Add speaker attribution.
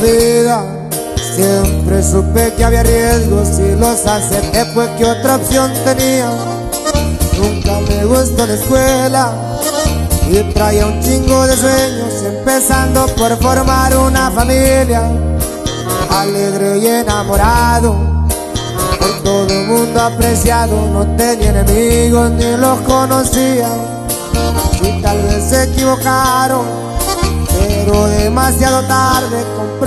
Speaker 1: vida. Siempre supe que había riesgos y los acepté, pues que otra opción tenía. Nunca me gustó la escuela y traía un chingo de sueños, empezando por formar una familia. Alegre y enamorado, por todo el mundo apreciado, no tenía enemigos ni los conocía. Y tal vez se equivocaron, pero demasiado tarde compré